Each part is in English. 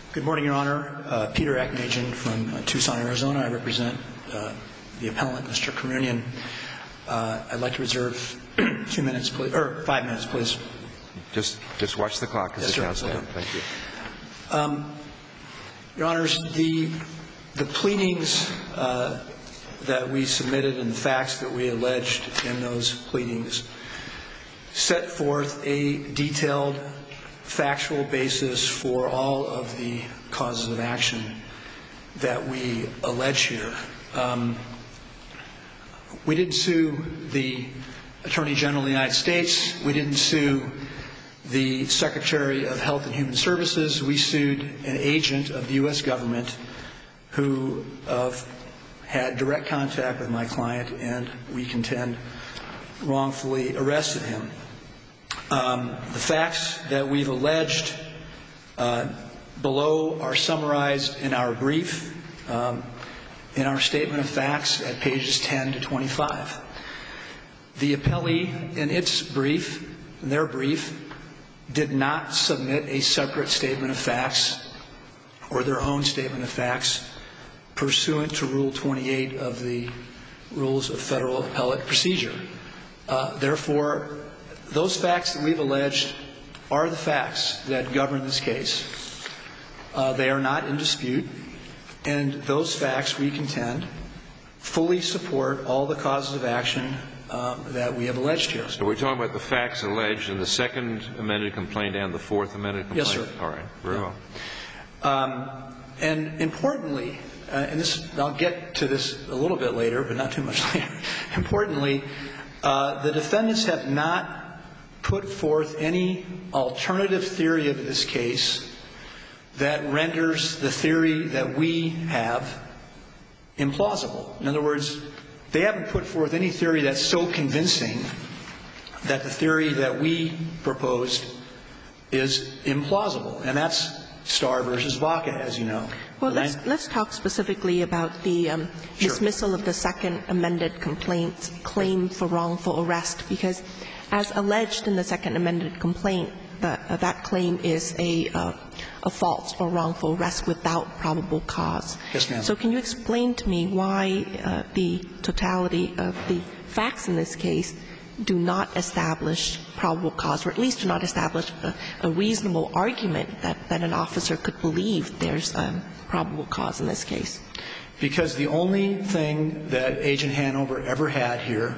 Good morning, Your Honor. Peter Aknajan from Tucson, Arizona. I represent the appellant, Mr. Karounian. I'd like to reserve 2 minutes, please, or 5 minutes, please. Just watch the clock as it counts down. Thank you. Your Honors, the pleadings that we submitted and the facts that we alleged in those pleadings set forth a detailed factual basis for all of the causes of action that we allege here. We didn't sue the Attorney General of the United States. We didn't sue the Secretary of Health and Human Services. We sued an agent of the U.S. government who had direct contact with my client and, we contend, wrongfully arrested him. The facts that we've alleged below are summarized in our brief, in our statement of facts at pages 10 to 25. The appellee, in their brief, did not submit a separate statement of facts or their own statement of facts pursuant to Rule 28 of the Rules of Federal Appellate Procedure. Therefore, those facts that we've alleged are the facts that govern this case. They are not in dispute, and those facts, we contend, fully support all the causes of action that we have alleged here. So we're talking about the facts alleged in the second amended complaint and the fourth amended complaint? Yes, sir. All right. Very well. And importantly, and I'll get to this a little bit later, but not too much later. Importantly, the defendants have not put forth any alternative theory of this case that renders the theory that we have implausible. In other words, they haven't put forth any theory that's so convincing that the theory that we proposed is implausible. And that's Starr versus Vaca, as you know. Well, let's talk specifically about the dismissal of the second amended complaint's claim for wrongful arrest, because as alleged in the second amended complaint, that claim is a false or wrongful arrest without probable cause. Yes, ma'am. So can you explain to me why the totality of the facts in this case do not establish probable cause, or at least do not establish a reasonable argument that an officer could believe there's probable cause in this case? Because the only thing that Agent Hanover ever had here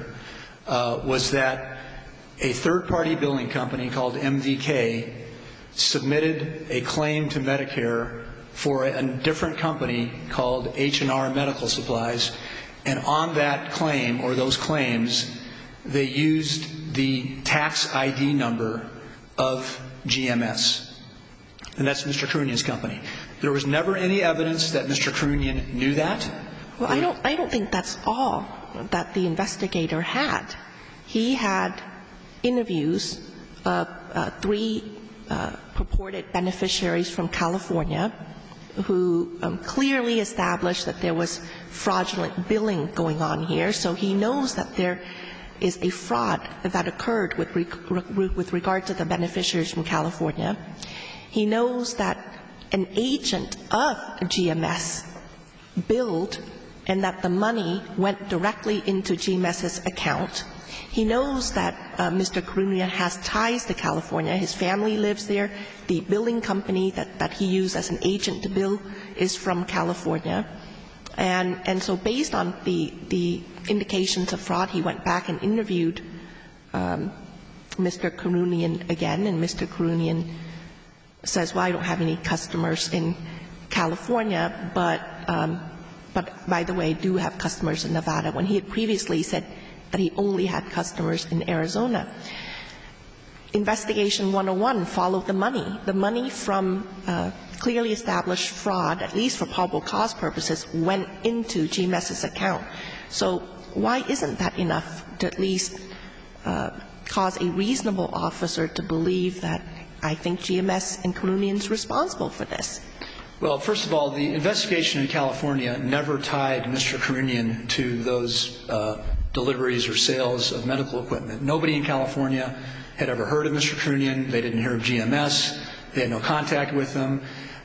was that a third-party billing company called MVK submitted a claim to Medicare for a different company called H&R Medical Supplies, and on that claim, or those claims, they used the tax ID number of GMS. And that's Mr. Karounian's company. There was never any evidence that Mr. Karounian knew that. Well, I don't think that's all that the investigator had. He had interviews of 3 purported beneficiaries from California who clearly established that there was fraudulent billing going on here. So he knows that there is a fraud that occurred with regard to the beneficiaries from California. He knows that an agent of GMS billed and that the money went directly into GMS's account. He knows that Mr. Karounian has ties to California. His family lives there. The billing company that he used as an agent to bill is from California. And so based on the indications of fraud, he went back and interviewed Mr. Karounian again, and Mr. Karounian says, well, I don't have any customers in California, but by the way, I do have customers in Nevada, when he had previously said that he only had customers in Arizona. Investigation 101 followed the money. The money from clearly established fraud, at least for probable cause purposes, went into GMS's account. So why isn't that enough to at least cause a reasonable officer to believe that I think GMS and Karounian's responsible for this? Well, first of all, the investigation in California never tied Mr. Karounian to those deliveries or sales of medical equipment. Nobody in California had ever heard of Mr. Karounian. They didn't hear of GMS. They had no contact with him.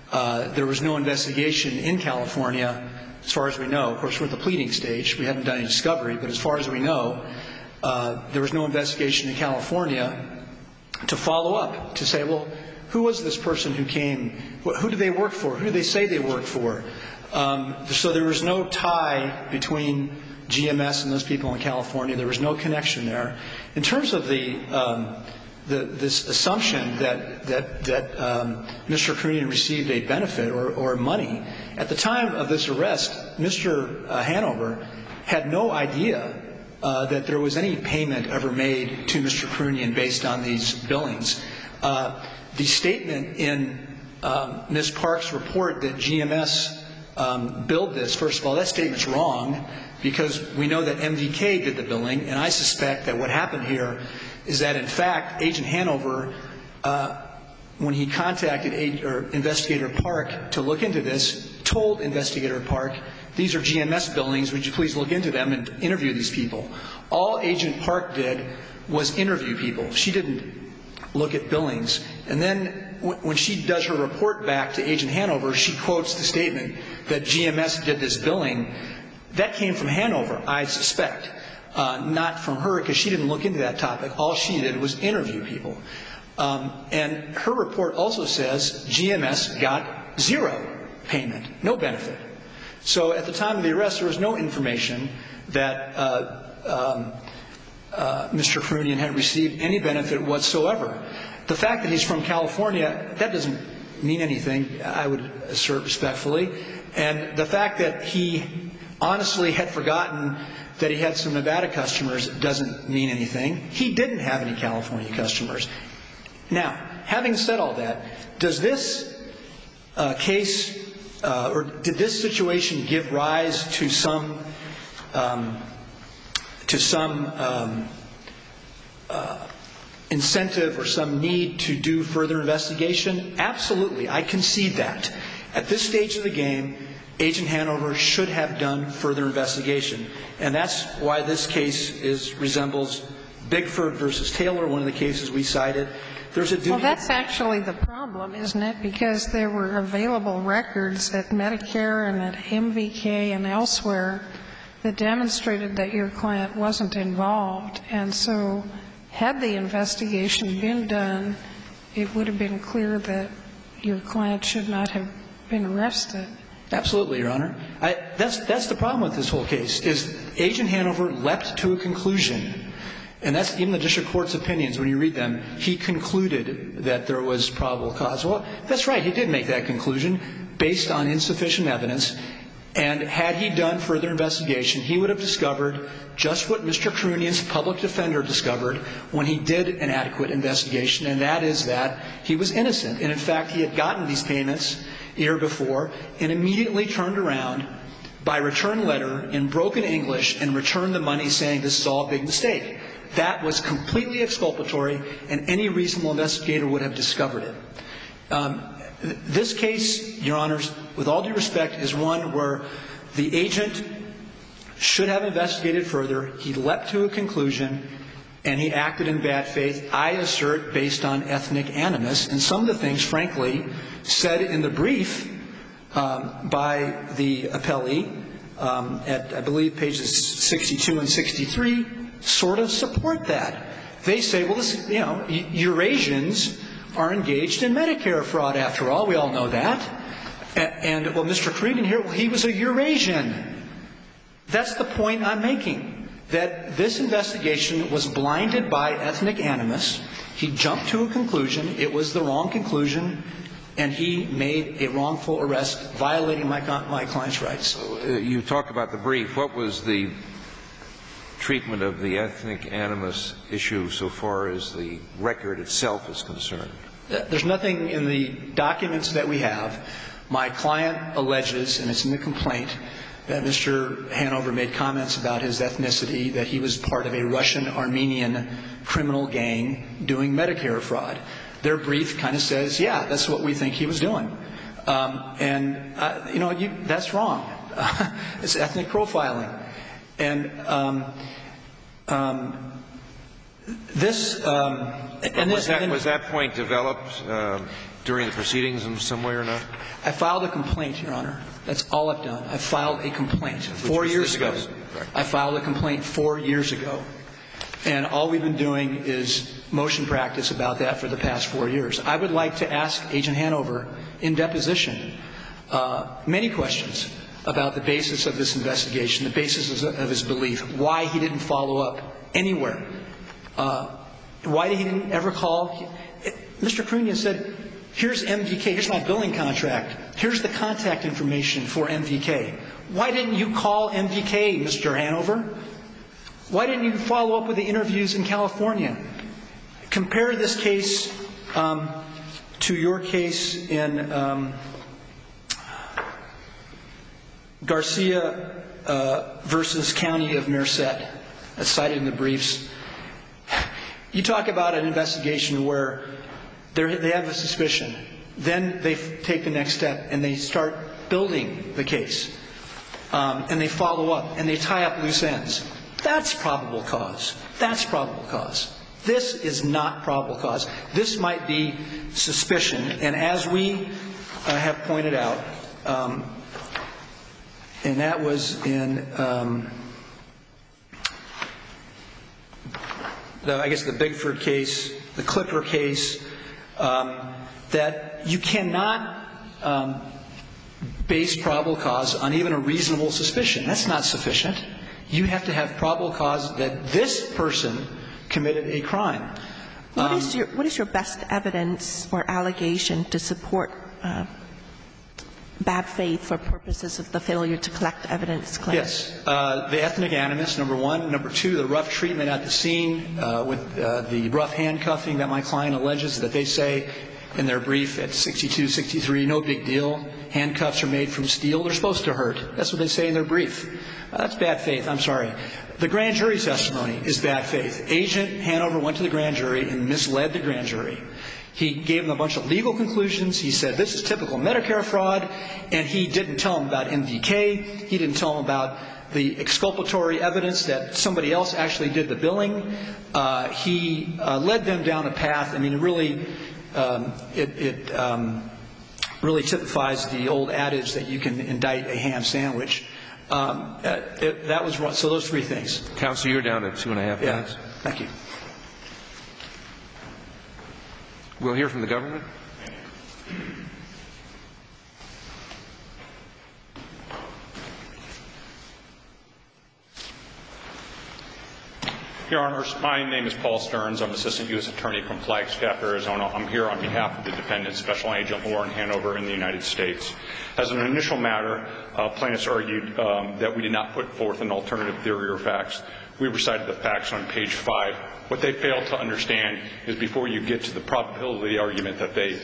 There was no investigation in California, as far as we know. Of course, we're at the pleading stage. We haven't done any discovery. But as far as we know, there was no investigation in California to follow up, to say, well, who was this person who came? Who do they work for? Who do they say they work for? So there was no tie between GMS and those people in California. There was no connection there. In terms of this assumption that Mr. Krunian received a benefit or money, at the time of this arrest, Mr. Hanover had no idea that there was any payment ever made to Mr. Krunian based on these billings. The statement in Ms. Park's report that GMS billed this, first of all, that statement's wrong, because we know that MDK did the billing, and I suspect that what happened here is that, in fact, Agent Hanover, when he contacted Investigator Park to look into this, told Investigator Park, these are GMS billings, would you please look into them and interview these people? All Agent Park did was interview people. She didn't look at billings. And then when she does her report back to Agent Hanover, she quotes the statement that GMS did this billing. That came from Hanover, I suspect, not from her, because she didn't look into that topic. All she did was interview people. And her report also says GMS got zero payment, no benefit. So at the time of the arrest, there was no information that Mr. Krunian had received any benefit whatsoever. The fact that he's from California, that doesn't mean anything, I would assert respectfully. And the fact that he honestly had forgotten that he had some Nevada customers doesn't mean anything. He didn't have any California customers. Now, having said all that, does this case or did this situation give rise to some incentive or some need to do further investigation? Absolutely. I concede that. At this stage of the game, Agent Hanover should have done further investigation. And that's why this case resembles Bigford versus Taylor, one of the cases we cited. There's a duty. Well, that's actually the problem, isn't it? Because there were available records at Medicare and at MVK and elsewhere that demonstrated that your client wasn't involved. And so had the investigation been done, it would have been clear that your client should not have been arrested. Absolutely, Your Honor. That's the problem with this whole case, is Agent Hanover leapt to a conclusion. And that's even the district court's opinions. When you read them, he concluded that there was probable cause. Well, that's right. He did make that conclusion based on insufficient evidence. And had he done further investigation, he would have discovered just what Mr. Krunian's public defender discovered when he did an adequate investigation, and that is that he was innocent. And, in fact, he had gotten these payments a year before and immediately turned around by return letter in broken English and returned the money saying this is all a big mistake. That was completely exculpatory, and any reasonable investigator would have discovered it. This case, Your Honors, with all due respect, is one where the agent should have investigated further. He leapt to a conclusion, and he acted in bad faith, I assert, based on ethnic animus. And some of the things, frankly, said in the brief by the appellee at, I believe, pages 62 and 63, sort of support that. They say, well, this, Eurasians are engaged in Medicare fraud, after all. We all know that. And, well, Mr. Krunian here, well, he was a Eurasian. That's the point I'm making, that this investigation was blinded by ethnic animus. He jumped to a conclusion. It was the wrong conclusion, and he made a wrongful arrest, violating my client's rights. You talked about the brief. What was the treatment of the ethnic animus issue so far as the record itself is concerned? There's nothing in the documents that we have. My client alleges, and it's in the complaint, that Mr. Hanover made comments about his ethnicity, that he was part of a Russian-Armenian criminal gang doing Medicare fraud. Their brief kind of says, yeah, that's what we think he was doing. That's wrong. It's ethnic profiling. And this Was that point developed during the proceedings in some way or not? I filed a complaint, Your Honor. That's all I've done. I filed a complaint 4 years ago. I filed a complaint 4 years ago. And all we've been doing is motion practice about that for the past 4 years. I would like to ask Agent Hanover in deposition many questions about the basis of this investigation, the basis of his belief, why he didn't follow up anywhere, why he didn't ever call. Mr. Crunia said, here's MVK, here's my billing contract, here's the contact information for MVK. Why didn't you call MVK, Mr. Hanover? Why didn't you follow up with the interviews in California? Compare this case to your case in Garcia versus County of Merced, that's cited in the briefs. You talk about an investigation where they have a suspicion. Then they take the next step and they start building the case. And they follow up and they tie up loose ends. That's probable cause. That's probable cause. This is not probable cause. This might be suspicion. And as we have pointed out, and that was in, I guess, the Bigford case, the Clipper case, that you cannot base probable cause on even a reasonable suspicion. That's not sufficient. You have to have probable cause that this person committed a crime. What is your best evidence or allegation to support bad faith for purposes of the failure to collect evidence claim? Yes. The ethnic animus, number one. Number two, the rough treatment at the scene with the rough handcuffing that my client alleges that they say in their brief at 62, 63, no big deal. Handcuffs are made from steel. They're supposed to hurt. That's what they say in their brief. That's bad faith. I'm sorry. The grand jury testimony is bad faith. Agent Hanover went to the grand jury and misled the grand jury. He gave them a bunch of legal conclusions. He said this is typical Medicare fraud, and he didn't tell them about MVK. He didn't tell them about the exculpatory evidence that somebody else actually did the billing. He led them down a path. I mean, it really really typifies the old adage that you can indict a ham sandwich. That was wrong. So those three things. Counsel, you're down to 2.5 minutes. Yeah. Thank you. We'll hear from the government. Your Honors, my name is Paul Stearns. I'm Assistant U.S. Attorney from Flagstaff, Arizona. I'm here on behalf of the defendant, Special Agent Lauren Hanover, in the United States. As an initial matter, plaintiffs argued that we did not put forth an alternative theory or facts. We recited the facts on page 5. What they failed to understand is before you get to the probability argument that they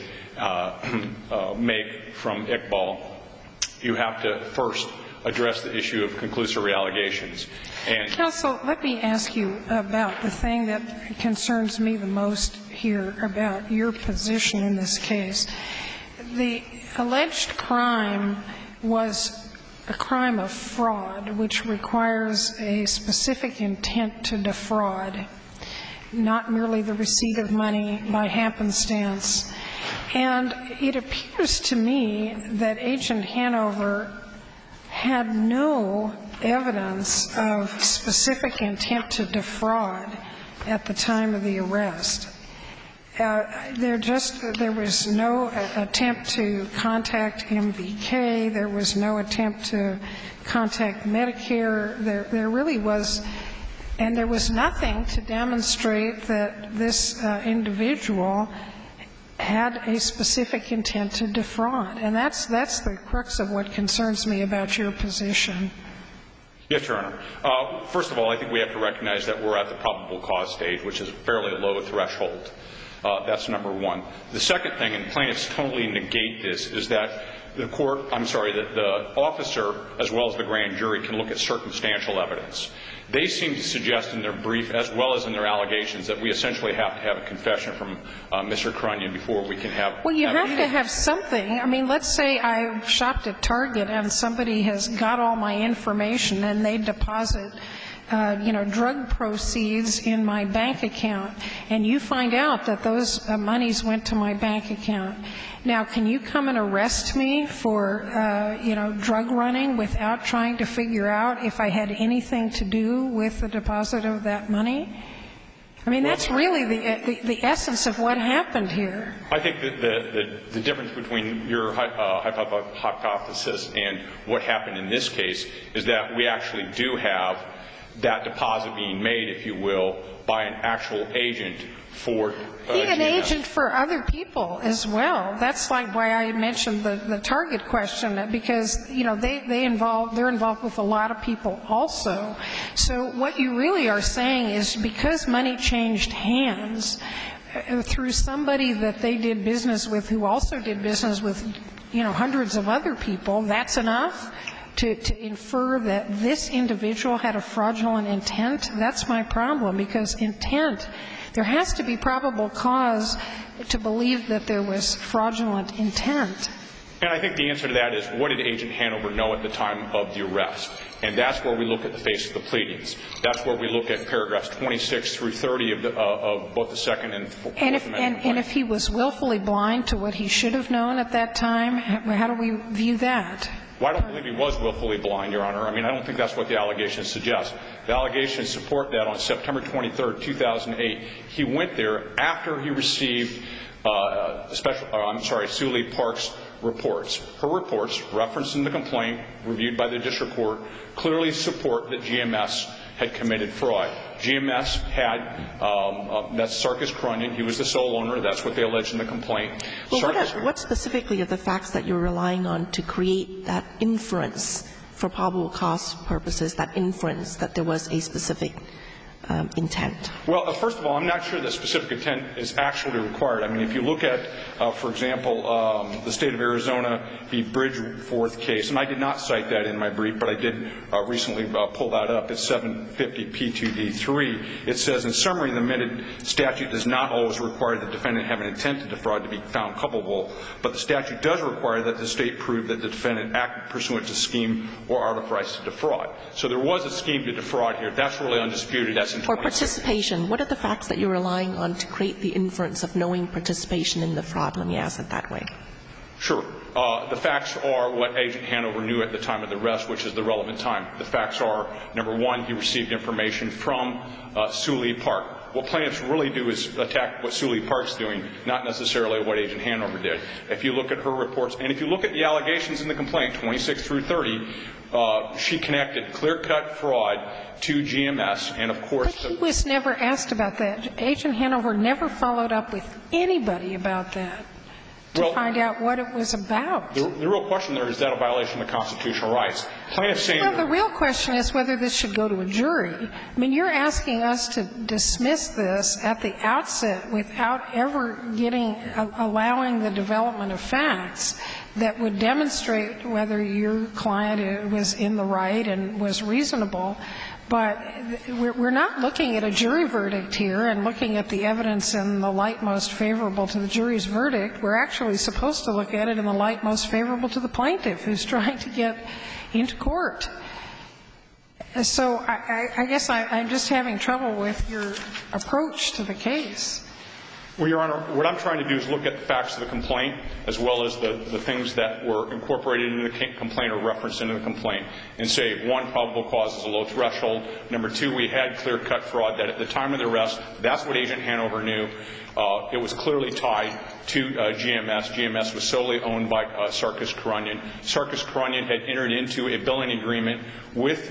make from Iqbal, you have to first address the issue of conclusory allegations. And Counsel, let me ask you about the thing that concerns me the most here about your position in this case. The alleged crime was a crime of fraud, which requires a specific intent to defraud, not merely the receipt of money by happenstance. And it appears to me that Agent Hanover had no evidence of specific intent to defraud at the time of the arrest. There was no attempt to contact MVK. There was no attempt to contact Medicare. There really was, and there was nothing to demonstrate that this individual had a specific intent to defraud. And that's the crux of what concerns me about your position. Yes, Your Honor. First of all, I think we have to recognize that we're at the probable cause stage, which is a fairly low threshold. That's number one. The second thing, and plaintiffs totally negate this, is that the officer, as well as the grand jury, can look at circumstantial evidence. They seem to suggest in their brief, as well as in their allegations, that we essentially have to have a confession from Mr. Krunian before we can have. Well, you have to have something. I mean, let's say I shopped at Target and somebody has got all my information and they deposit drug proceeds in my bank account, and you find out that those monies went to my bank account. Now, can you come and arrest me for, drug running without trying to figure out if I had anything to do with the deposit of that money? I mean, that's really the essence of what happened here. I think that the difference between your hypothesis and what happened in this case is that we actually do have that deposit being made, if you will, by an actual agent for an agent for other people as well. That's like why I mentioned the target question, because they're involved with a lot of people also. So what you really are saying is, because money changed hands through somebody that they did business with who also did business with hundreds of other people, that's enough to infer that this individual had a fraudulent intent? That's my problem, because intent, there has to be probable cause to believe that there was fraudulent intent. And I think the answer to that is, what did Agent Hanover know at the time of the arrest? And that's where we look at the face of the pleadings. That's where we look at paragraphs 26 through 30 of both the Second and Fourth Amendment. And if he was willfully blind to what he should have known at that time, how do we view that? Well, I don't believe he was willfully blind, Your Honor. I mean, I don't think that's what the allegations suggest. The allegations support that on September 23rd, 2008, he went there after he received Sue Lee Park's reports. Her reports, referenced in the complaint, reviewed by the district court, clearly support that GMS had committed fraud. GMS had, that's Sarkis Krunian. He was the sole owner. That's what they alleged in the complaint. Well, what specifically are the facts that you're relying on to create that inference for probable cause purposes, that inference that there was a specific intent? Well, first of all, I'm not sure that specific intent is actually required. I mean, if you look at, for example, the State of Arizona v. Bridgeforth case, and I did not cite that in my brief, but I did recently pull that up. It's 750 P2D3. It says, in summary, the amended statute does not always require the defendant have an intent to defraud to be found culpable, but the statute does require that the State prove that the defendant acted pursuant to scheme or artifice to defraud. So there was a scheme to defraud here. That's really undisputed. That's For participation, what are the facts that you're relying on to create the inference of knowing participation in the fraud? Let me ask it that way. Sure. The facts are what Agent Hanover knew at the time of the arrest, which is the relevant time. The facts are, number one, he received information from Sue Lee Park. What plaintiffs really do is attack what Sue Lee Park's doing, not necessarily what Agent Hanover did. If you look at her reports, and if you look at the allegations in the complaint, 26 through 30, she connected clear-cut fraud to GMS, and of course... But he was never asked about that. Agent Hanover never followed up with anybody about that to find out what it was about. The real question there is that a violation of constitutional rights. Plaintiffs saying... Well, the real question is whether this should go to a jury. I mean, you're asking us to dismiss this at the outset without ever allowing the development of facts that would demonstrate whether your client was in the right and was reasonable. But we're not looking at a jury verdict here and looking at the evidence in the light most favorable to the jury's verdict. We're actually supposed to look at it in the light most favorable to the plaintiff who's trying to get into court. So I guess I'm just having trouble with your approach to the case. Well, Your Honor, what I'm trying to do is look at the facts of the complaint as well as the things that were incorporated into the complaint or referenced into the complaint and say, one, probable cause is a low threshold. Number two, we had clear-cut fraud that at the time of the arrest, that's what Agent Hanover knew. It was clearly tied to GMS. GMS was solely owned by Sarkis Krunian. Sarkis Krunian had entered into a billing agreement with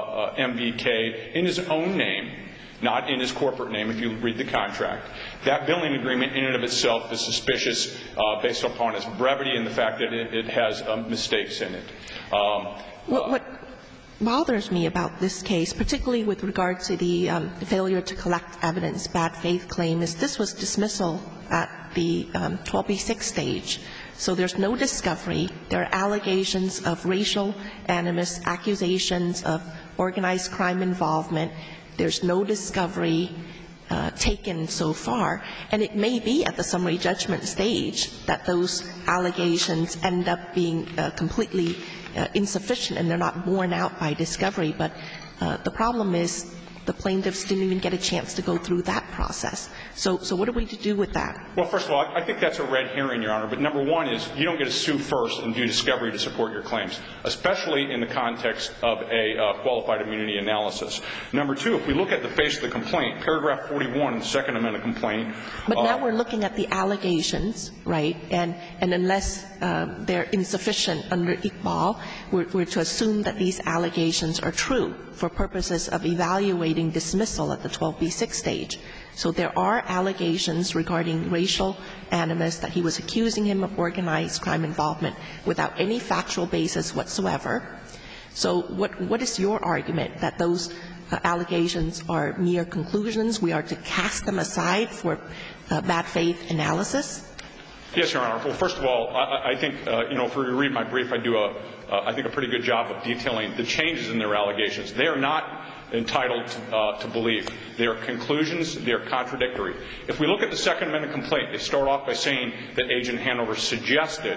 MBK in his own name, not in his corporate name, if you read the contract. That billing agreement in and of itself is suspicious based upon its brevity and the fact that it has mistakes in it. What bothers me about this case, particularly with regard to the failure to collect evidence, bad faith claim, is this was dismissal at the 12B6 stage. So there's no discovery. There are allegations of racial animus, accusations of organized crime involvement. There's no discovery taken so far. And it may be at the summary judgment stage that those allegations end up being completely insufficient and they're not borne out by discovery. But The problem is the plaintiffs didn't even get a chance to go through that process. So what are we to do with that? Well, first of all, I think that's a red herring, Your Honor. But number one is you don't get to sue first and do discovery to support your claims, especially in the context of a qualified immunity analysis. Number two, if we look at the face of the complaint, paragraph 41 of the Second Amendment complaint. But now we're looking at the allegations, right? And unless they're insufficient under Iqbal, we're to assume that these allegations are true for purposes of evaluating dismissal at the 12b6 stage. So there are allegations regarding racial animus that he was accusing him of organized crime involvement without any factual basis whatsoever. So what is your argument, that those allegations are mere conclusions? We are to cast them aside for bad faith analysis? Yes, Your Honor. Well, first of all, I think, if you read my brief, I do I think a pretty good job of detailing the changes in their allegations. They are not entitled to believe. They are conclusions. They are contradictory. If we look at the Second Amendment complaint, they start off by saying that Agent Hanover suggested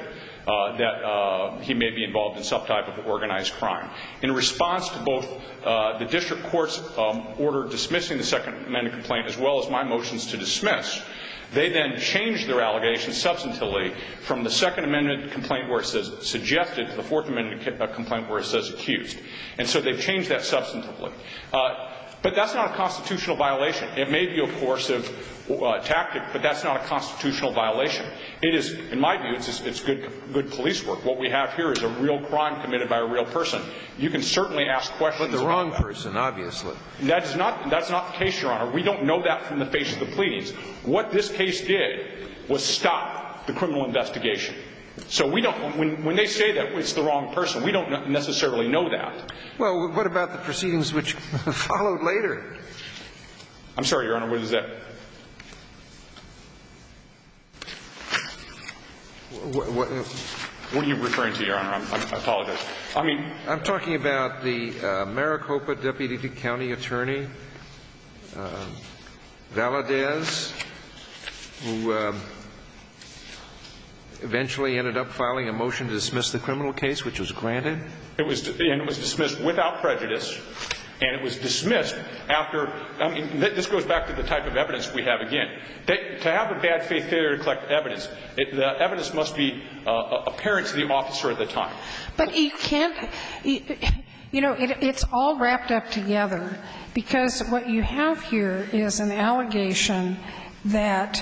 that he may be involved in some type of organized crime. In response to both the district court's order dismissing the Second Amendment complaint as well as my motions to dismiss, they then changed their allegations substantively from the Second Amendment complaint where it says suggested to the Fourth Amendment complaint where it says accused. And so they've changed that substantively. But that's not a constitutional violation. It may be a coercive tactic, but that's not a constitutional violation. It is, in my view, it's good police work. What we have here is a real crime committed by a real person. You can certainly ask questions. But the wrong person, obviously. That's not the case, Your Honor. We don't know that from the face of the pleadings. What this case did was stop the criminal investigation. So we don't, when they say that it's the wrong person, we don't necessarily know that. Well, what about the proceedings which followed later? I'm sorry, Your Honor, what is that? What are you referring to, Your Honor? I apologize. I'm talking about the Maricopa Deputy County Attorney, Valadez, who eventually ended up filing a motion to dismiss the criminal case, which was granted. It was dismissed without prejudice, and it was dismissed after. This goes back to the type of evidence we have again. To have a bad faith failure to collect evidence, the evidence must be apparent to the officer at the time. But you can't, it's all wrapped up together, because what you have here is an allegation that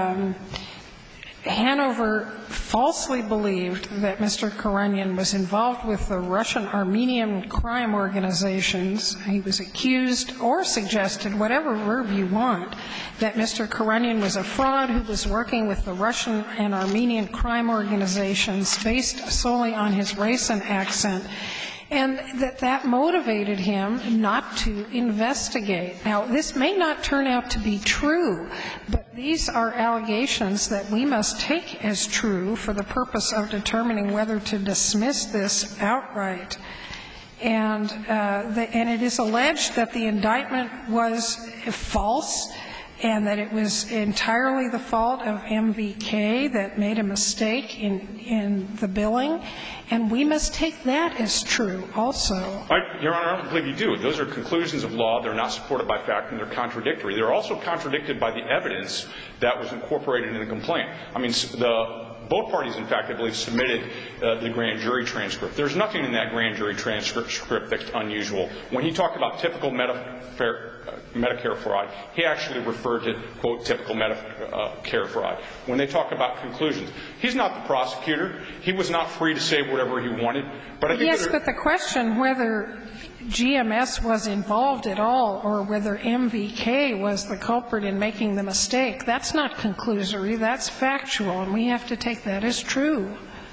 Hanover falsely believed that Mr. Karanian was involved with the Russian Armenian crime organizations. He was accused or suggested, whatever verb you want, that Mr. Karanian was a fraud who was working with the Russian and Armenian crime organizations based solely on his race and accent, and that motivated him not to investigate. Now, this may not turn out to be true, but these are allegations that we must take as true for the purpose of determining whether to dismiss this outright. And it is alleged that the indictment was false and that it was entirely the fault of MVK that made a mistake in the billing. And we must take that as true also. Your Honor, I don't believe you do. Those are conclusions of law. They're not supported by fact, and they're contradictory. They're also contradicted by the evidence that was incorporated in the complaint. Both parties, in fact, I believe, submitted the grand jury transcript. There's nothing in that grand jury transcript that's unusual. When he talked about typical Medicare fraud, he actually referred to, quote, typical Medicare fraud. When they talk about conclusions, he's not the prosecutor. He was not free to say whatever he wanted. But I think yes, but the question whether GMS was involved at all or whether MVK was the culprit in making the mistake, that's not conclusory. That's factual, and we have to take that as true.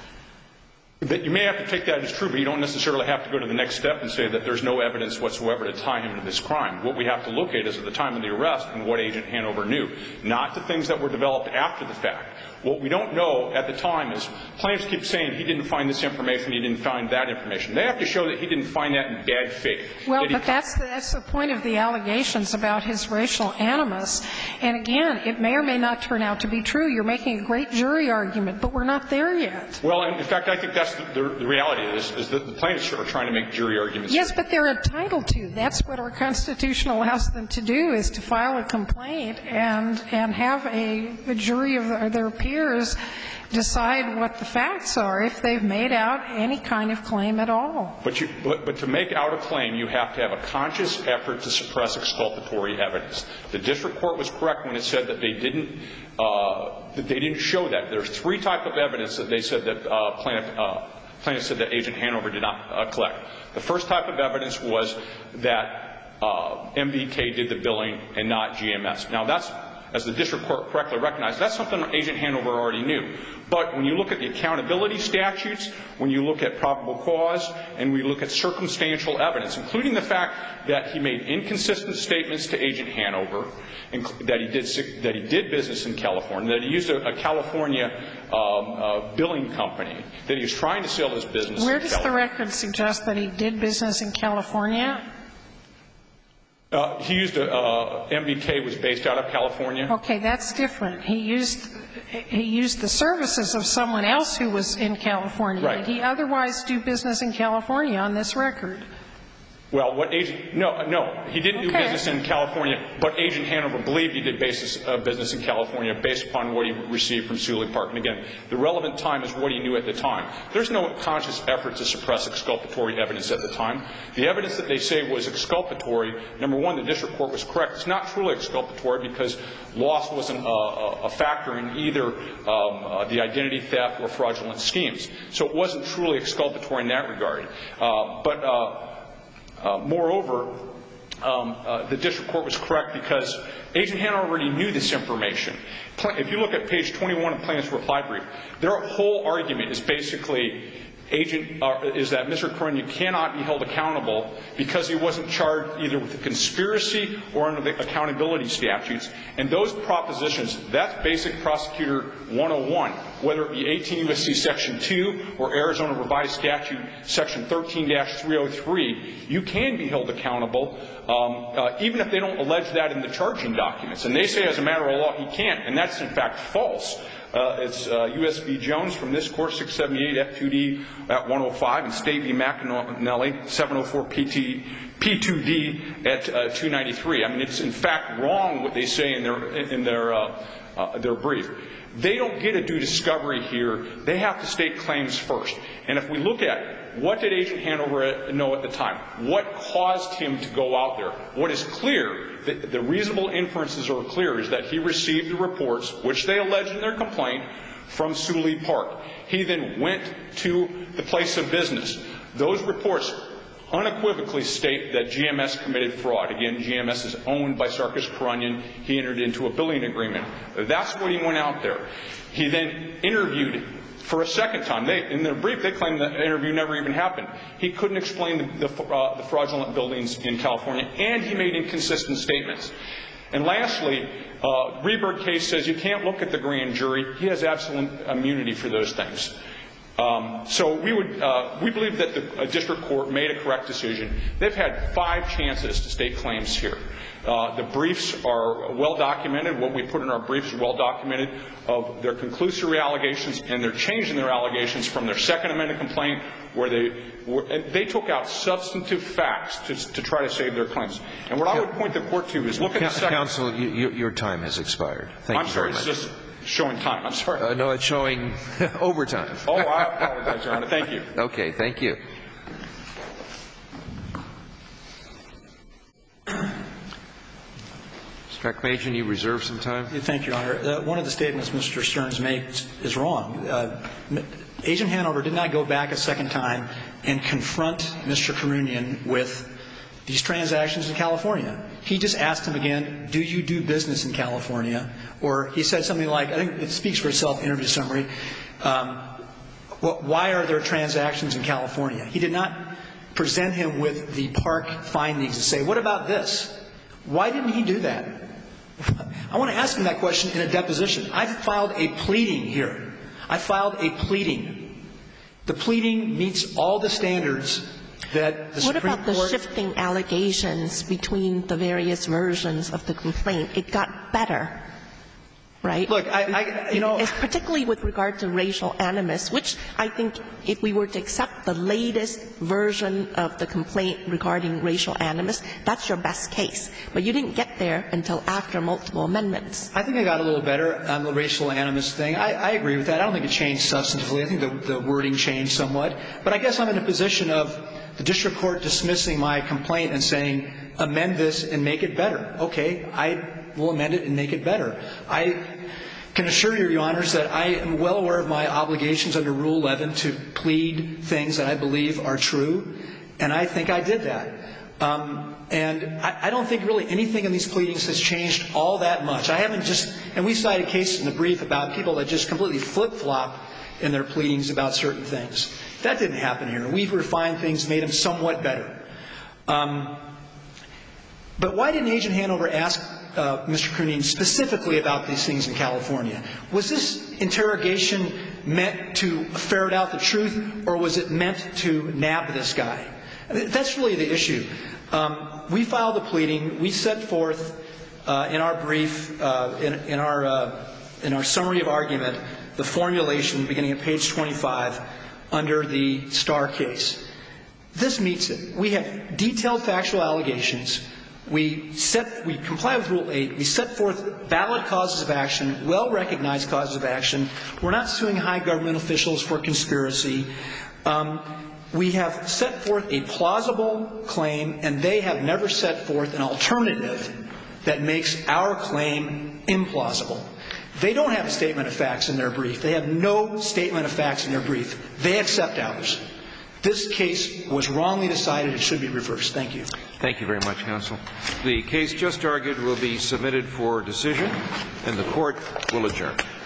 You may have to take that as true, but you don't necessarily have to go to the next step and say that there's no evidence whatsoever to tie him to this crime. What we have to look at is at the time of the arrest and what Agent Hanover knew, not the things that were developed after the fact. What we don't know at the time is plaintiffs keep saying he didn't find this information, he didn't find that information. They have to show that he didn't find that in bad faith. Well, but that's the point of the allegations about his racial animus. And again, it may or may not turn out to be true. You're making a great jury argument, but we're not there yet. Well, in fact, I think that's the reality of this is that the plaintiffs are trying to make jury arguments. Yes, but they're entitled to. That's what our Constitution allows them to do, is to file a complaint and have a jury of their peers decide what the facts are if they've made out any kind of claim at all. But to make out a claim, you have to have a conscious effort to suppress exculpatory evidence. The district court was correct when it said that they didn't show that. There's three types of evidence that they said that plaintiff said that Agent Hanover did not collect. The first type of evidence was that MVK did the billing and not GMS. Now, that's, as the district court correctly recognized, that's something Agent Hanover already knew. But when you look at the accountability statutes, when you look at probable cause, and we look at circumstantial evidence, including the fact that he made inconsistent statements to Agent Hanover, that he did business in California, that he used a California billing company, that he was trying to sell his business in California. Where does the record suggest that he did business in California? He used MVK was based out of California. Okay, that's different. He used the services of someone else who was in California. Right. Did he otherwise do business in California on this record? Well, no, he didn't do business in California, but Agent Hanover believed he did business in California based upon what he received from Suley Park. And again, the relevant time is what he knew at the time. There's no conscious effort to suppress exculpatory evidence at the time. The evidence that they say was exculpatory, number one, the district court was correct. It's not truly exculpatory because loss wasn't a factor in either the identity theft or fraudulent schemes. So it wasn't truly exculpatory in that regard. Moreover, the district court was correct because Agent Hanover already knew this information. If you look at page 21 of Plaintiff's reply brief, their whole argument is basically is that Mr. Corona cannot be held accountable because he wasn't charged either with a conspiracy or under the accountability statutes. And those propositions, that's basic prosecutor 101, whether it be 18 U.S.C. Section 2 or Arizona Revised Statute Section 13-303, you can be held accountable even if they don't allege that in the charging documents. And they say as a matter of law he can't, and that's in fact false. It's U.S. v. Jones from this court, 678 F2D at 105, and State v. McAnally, 704 P2D at 293. I mean, it's in fact wrong what they say in their brief. They don't get a due discovery here. They have to state claims first. And if we look at what did Agent Hanover know at the time, what caused him to go out there, what is clear, the reasonable inferences are clear, is that he received the reports, which they allege in their complaint, from Suley Park. He then went to the place of business. Those reports unequivocally state that GMS committed fraud. Again, GMS is owned by Sarkis Karunyan. He entered into a billing agreement. That's what he went out there. He then interviewed for a second time. In their brief, they claim that the interview never even happened. He couldn't explain the fraudulent buildings in California, and he made inconsistent statements. And lastly, Rehberg case says you can't look at the grand jury. He has absolute immunity for those things. So we believe that the district court made a correct decision. They've had 5 chances to state claims here. The briefs are well documented. What we put in our briefs is well documented of their conclusory allegations, and they're changing their allegations from their Second Amendment complaint, where they took out substantive facts to try to save their claims. And what I would point the court to is look at the second. Counsel, your time has expired. Thank you very much. I'm sorry, it's just showing time. I'm sorry. No, it's showing overtime. Oh, I apologize, Your Honor. Thank you. Okay, thank you. Mr. McMajan, you reserve some time? Thank you, Your Honor. One of the statements Mr. Stearns makes is wrong. Agent Hanover did not go back a second time and confront Mr. Karunyan with these transactions in California. He just asked him again, do you do business in California? Or he said something like, I think it speaks for itself, interview summary, why are there transactions in California? He did not present him with the park findings and say, what about this? Why didn't he do that? I want to ask him that question in a deposition. I've filed a pleading here. I filed a pleading. The pleading meets all the standards that the Supreme Court. What about the shifting allegations between the various versions of the complaint? It got better right? Look, It's particularly with regard to racial animus, which I think if we were to accept the latest version of the complaint regarding racial animus, that's your best case. But you didn't get there until after multiple amendments. I think I got a little better on the racial animus thing. I agree with that. I don't think it changed substantively. I think the wording changed somewhat. But I guess I'm in a position of the district court dismissing my complaint and saying, amend this and make it better. Okay, I will amend it and make it better. I can assure you, Your Honors, that I am well aware of my obligations under Rule 11 to plead things that I believe are true, and I think I did that. And I don't think really anything in these pleadings has changed all that much. I haven't just, and we cited cases in the brief about people that just completely flip-flop in their pleadings about certain things. That didn't happen here. We've refined things, made them somewhat better. But why didn't Agent Hanover ask Mr. Cronine specifically about these things in California? Was this interrogation meant to ferret out the truth, or was it meant to nab this guy? That's really the issue. We filed a pleading. We set forth in our brief, in our summary of argument, the formulation beginning at page 25 under the Starr case. This meets it. We have detailed factual allegations. We comply with Rule 8. We set forth valid causes of action, well-recognized causes of action. We're not suing high government officials for conspiracy. We have set forth a plausible claim, and they have never set forth an alternative that makes our claim implausible. They don't have a statement of facts in their brief. They have no statement of facts in their brief. They accept ours. This case was wrongly decided. It should be reversed. Thank you. Thank you very much, counsel. The case just argued will be submitted for decision, and the court will adjourn.